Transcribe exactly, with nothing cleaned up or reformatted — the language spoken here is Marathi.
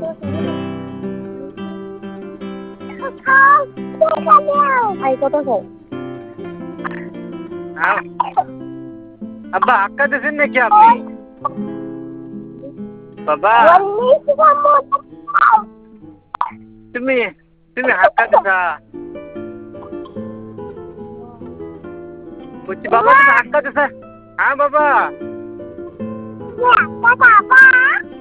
ऐकतच अब्बा हक्का दिसेल नाही की आपली बाबा तुम्ही तुम्ही हक्का दिसा बाबा तुम्ही हक्का दिसा हा बाबा बाबा